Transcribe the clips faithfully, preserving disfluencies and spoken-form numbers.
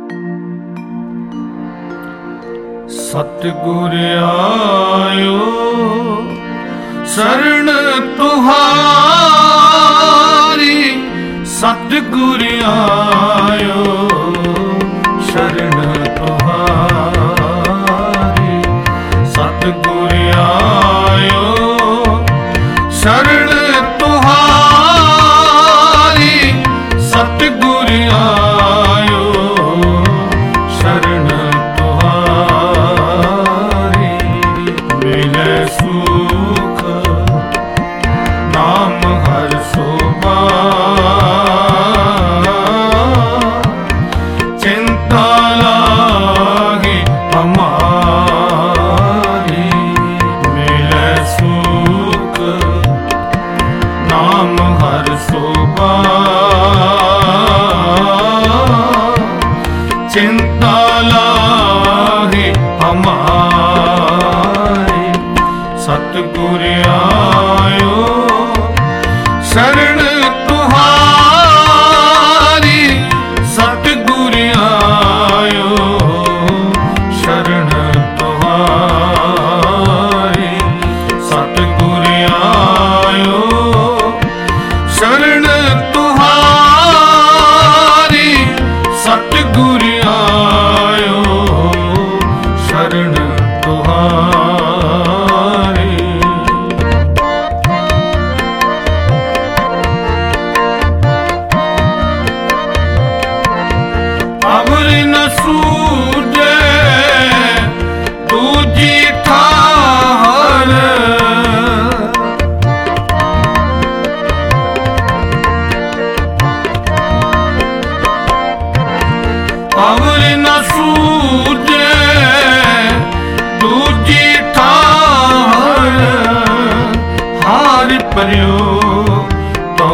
सतगुर आयो शरण तुहारी, सतगुर आयो शरण तुहारी, सतगुर आयो शरण तुहारी, सतगुर आयो शरण तुहारी। मिले सुख नाम हर सोबार, चिंता लागे हमारी। मिले सुख नाम हर सोबार, चिंता लागे हमारी। सतगुर आयो शरण तुहारी, सतगुर आयो शरण तुहारी, सतगुर आयो शरण तुहारी, सतगुर आयो शरण तुहारी। अवर न सूझे दूजी ठाहर, अवर न सूझे दूजी ठाहर, हार परियो तो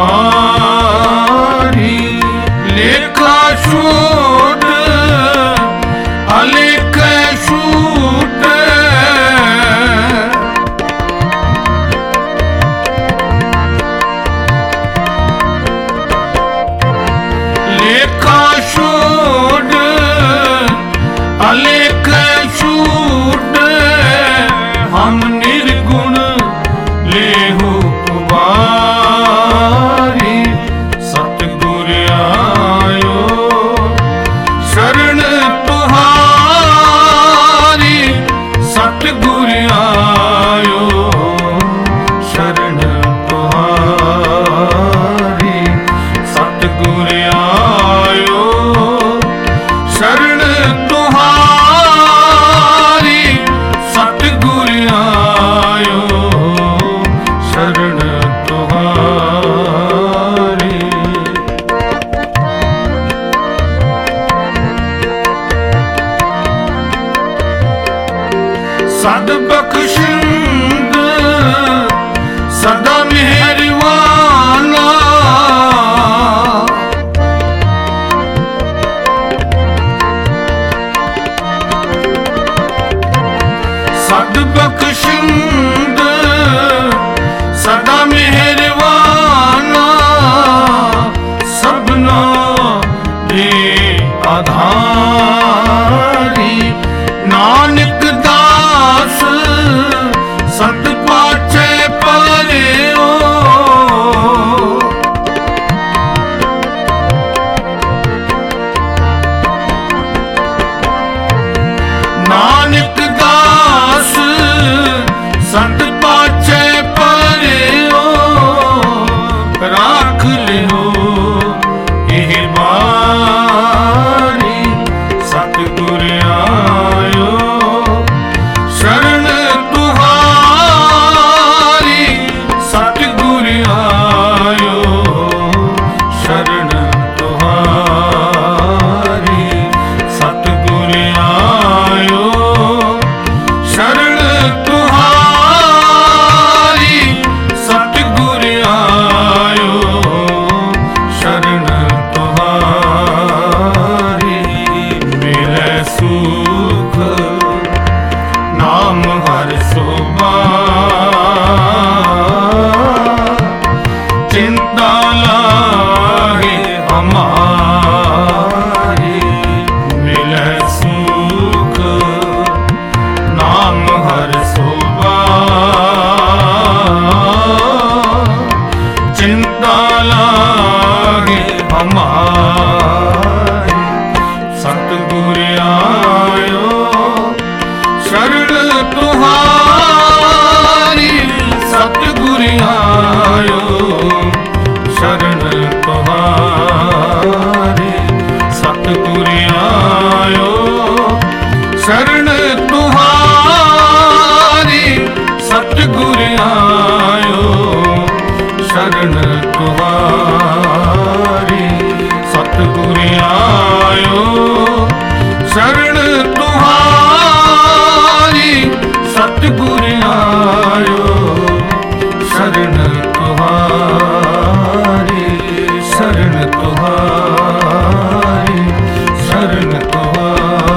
द्वारी। लेखा छूट अलेख छूट, लेखा छूट अलेख छूट, हम निर्गुण लेहु उबारी। सतगुर आयो शरण तुहारी, सतगुर आयो शरण तुहारी, सतगुर आयो शरण तुहारी, सतगुर आयो शरण तुहारी। सद बख्शिंद सदा मेहरबाना, सद बख्शिंद सदा मेहरबाना, सबना दे आधारी। नानक दास सत पाछे परेओ, नानक दास सत पाछे परेओ, राख लियो एह बारी। सतगुर आयो शरण तुहारी, सतगुर आयो शरण तुहारी, सतगुर आयो शरण तुहारी, सतगुर आयो शरण तुहारी। मिले सुख नाम हर सोबार, चिंता लागे हमारी। ਹਮਾਰੇ। ਸਤਿਗੁਰ ਆਇਓ ਸ਼ਰਨ ਤੁਹਾਰੀ, ਸਤਿਗੁਰ ਆਇਓ ਸ਼ਰਨ ਤੁਹਾਰੀ, ਸਤਿਗੁਰ ਆਇਓ ਸ਼ਰਨ ਤੁਹਾਰੀ, ਸਤਿਗੁਰ ਆਇਓ ਸ਼ਰਨ ਤੁਹਾਰੀ, ਸਤਿਗੁਰ ਆਇਓ ਸ਼ਰਨ ਤੁਹਾਰੀ, ਸਤਿਗੁਰ ਆਇਓ ਸ਼ਰਨ ਤੁਹਾਰੀ, ਸ਼ਰਨ ਤੁਹਾਰੀ, ਸ਼ਰਨ ਤੁਹਾਰੀ।